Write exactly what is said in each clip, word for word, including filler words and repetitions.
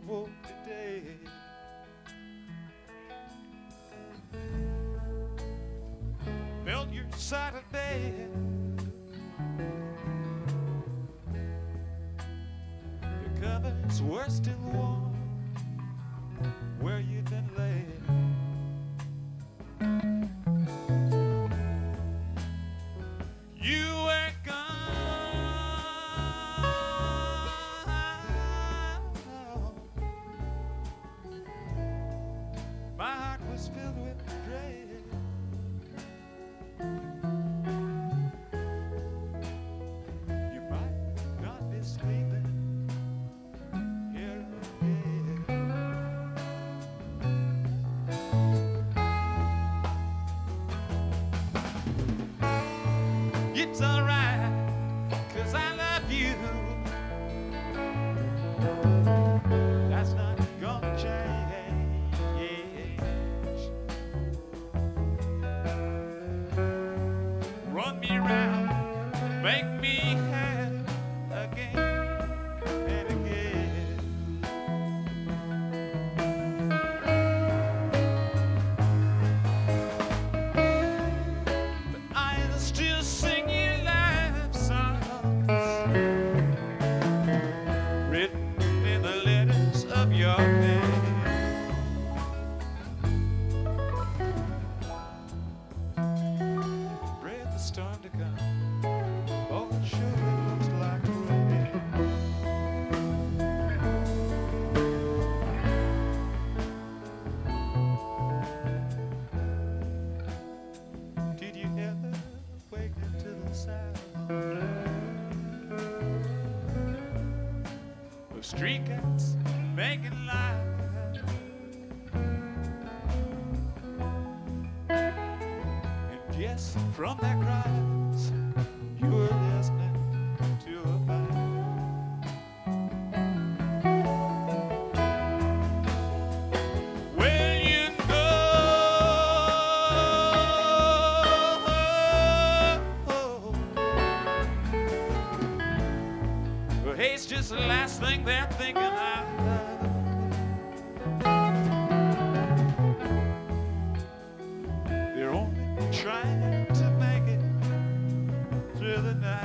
for today. Felt your side of bed. Your covers were still warm where you'd been laid. You were gone. My heart was filled with dread. You might not be sleeping here again. It's alright, 'cause I love you. That's not gonna change. Run me around, make me happy again and again. But I'll still sing you love songs written in the letters of your pen. Pray the storm to come. Oh, it sure looks like rain. Did you ever wake up to the sound of street cats making light? And yes, from their cries, you were listening to a band. Well, you know, well, hate's just the last thing they're thinking of. They're only trying to make it through the night.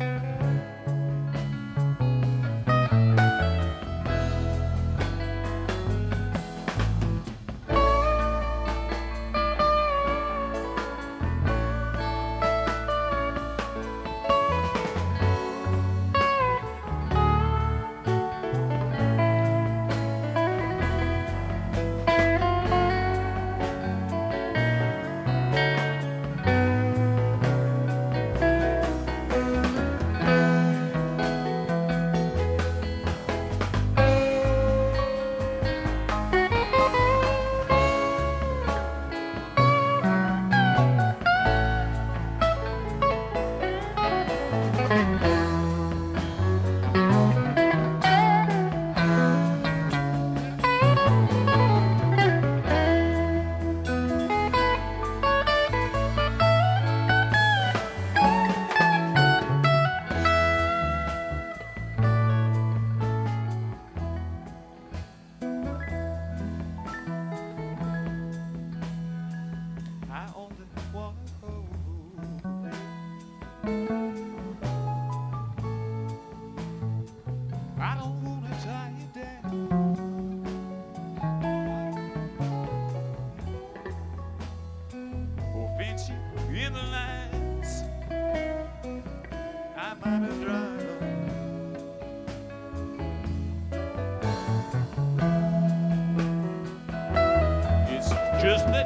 I only want hope. I don't wanna tie you down. Or fence you in the lines I might have drawn. It's just that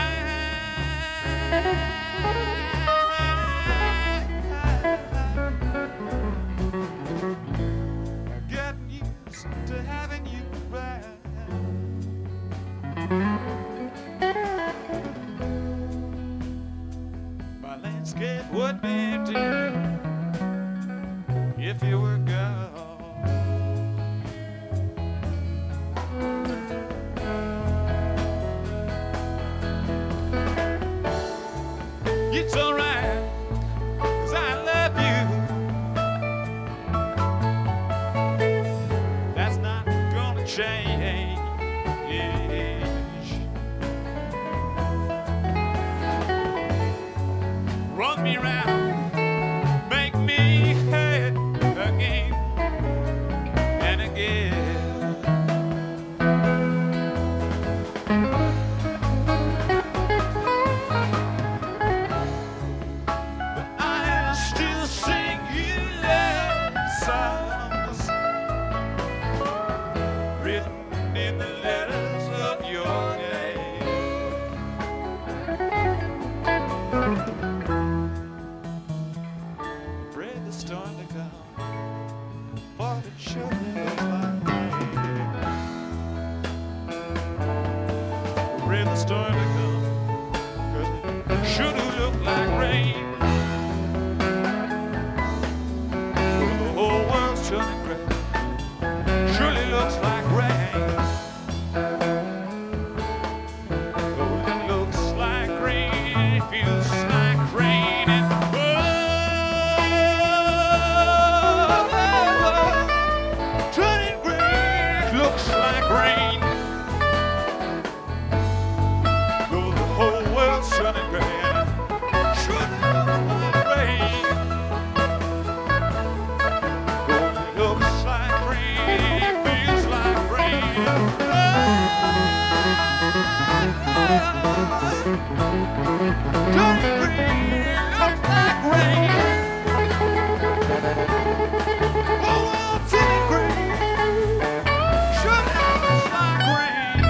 I've gotten used to having you around. My landscape would be empty if you were gone. It's alright, 'cause I love you. That's not gonna change. Run me round, make me head again and again. But I still sing you love songs written in the letters of your name. Pray the storm to come, for it surely looks like rain. Pray the storm to come, 'cause it surely look like rain. The whole world's turning gray, surely looks like rain. Oh, it looks like rain, it feels like rain, and oh, turning gray, it looks like rain. Oh, the whole world's turning gray, and it surely looks like rain. Oh, it looks like rain, it feels like rain. Turning green, looks like rain. Oh, well, turning green, sure looks like rain.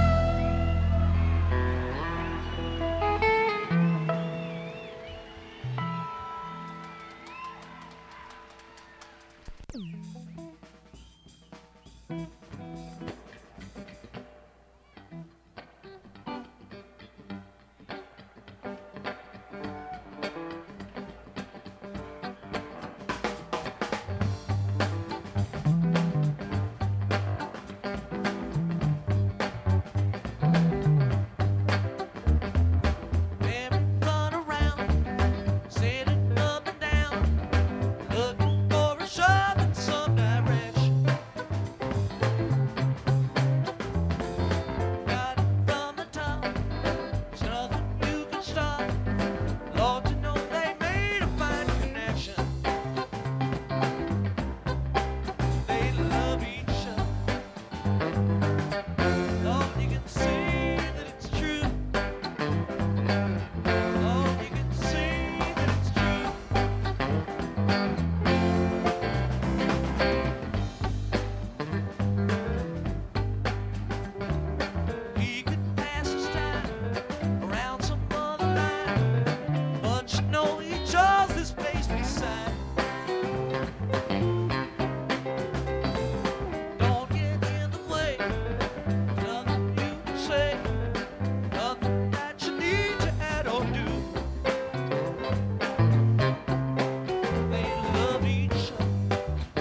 Run around, sitting up and down, looking for a shove in some direction. Got it from the top, there's nothing you can stop. Lord, you know they made a fine connection. They love each other. Lord, you can see that it's true. Lord, you can see that it's true. He could pass his time around some other line, but you know he chose this place beside. Don't get in the way, nothing you can say, nothing that you need to add or do. They love each other.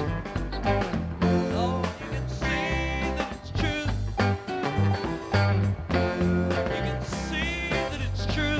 Lord, you can see that it's true. You can see that it's true.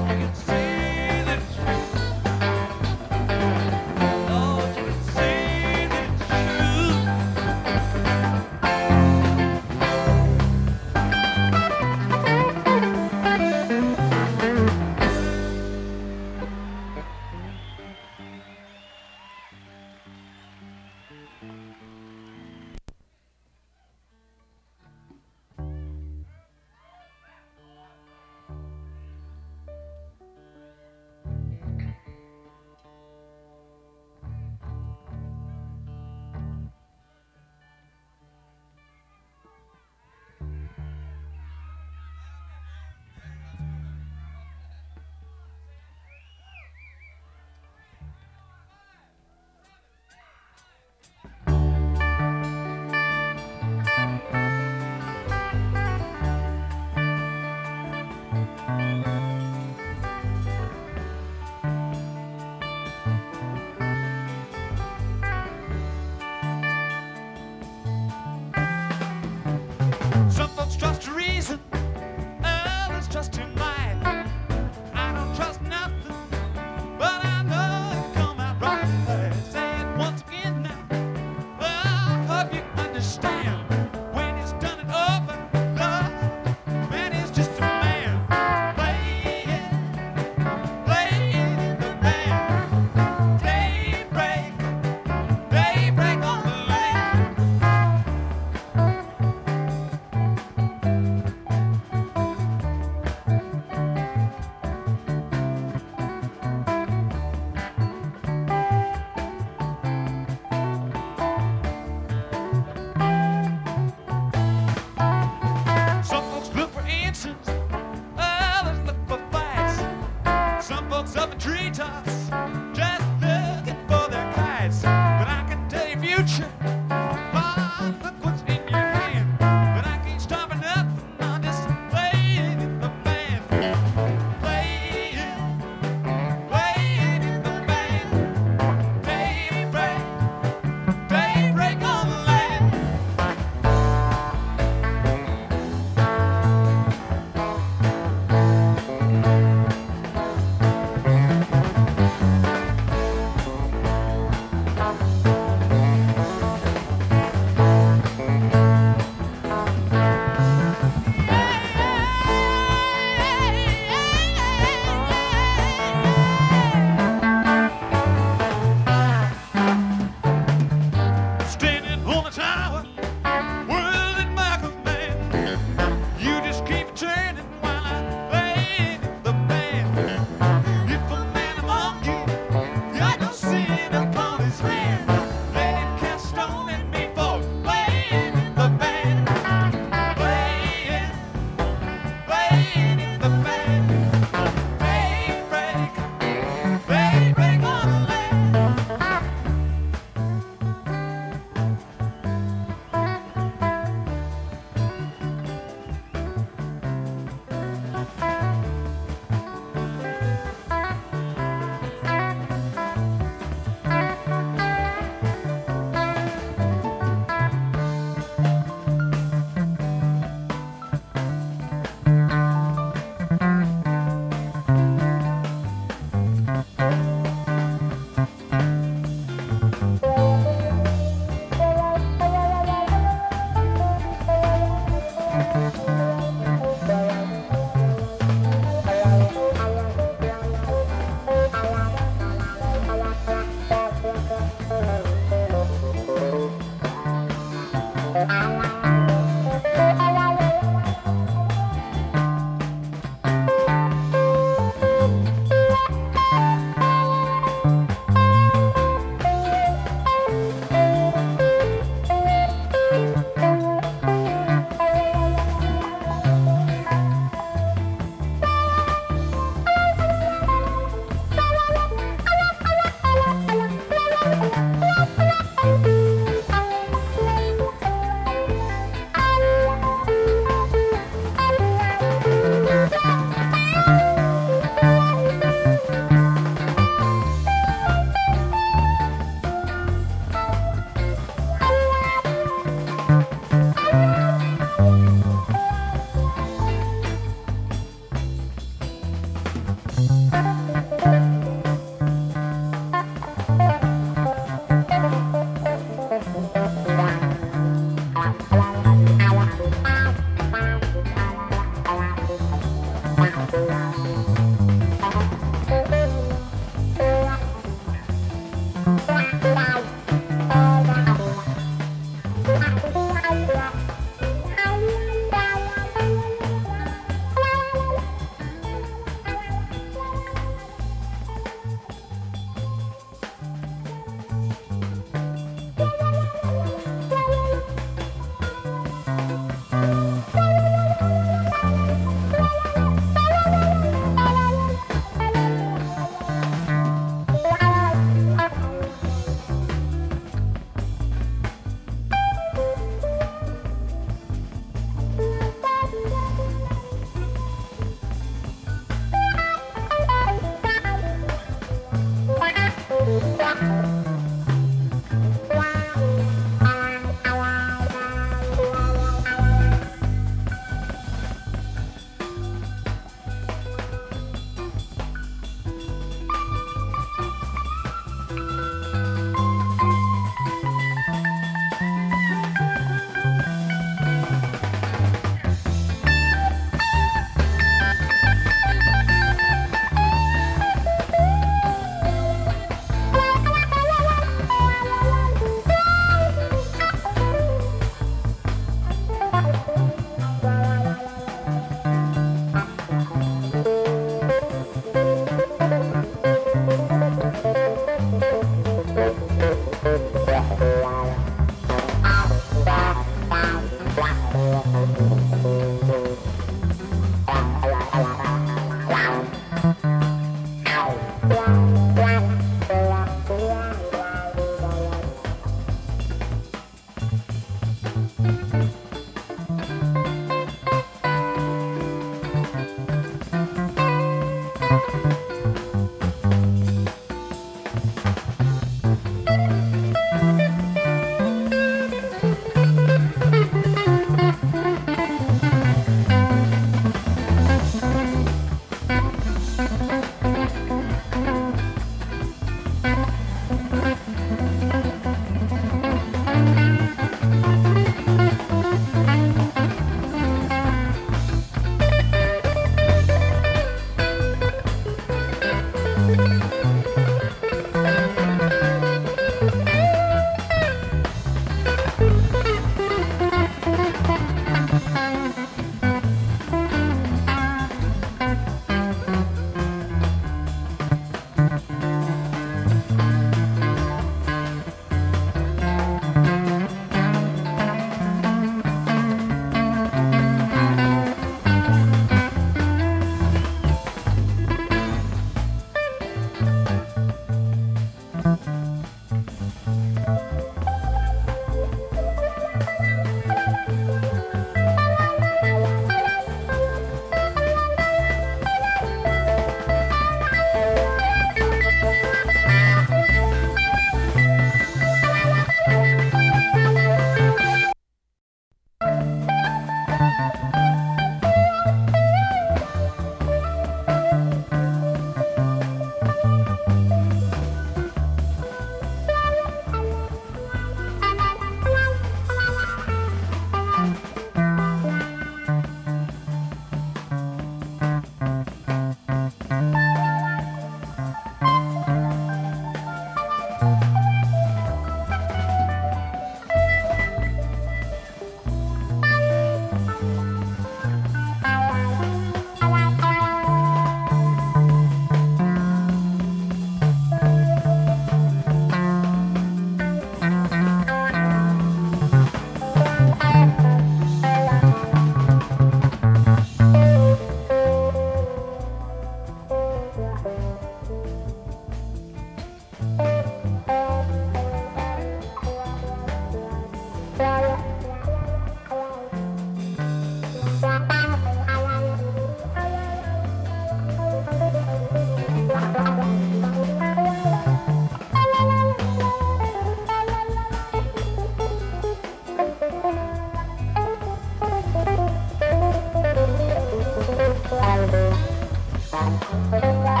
Thank you.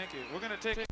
Thank you. We're going to take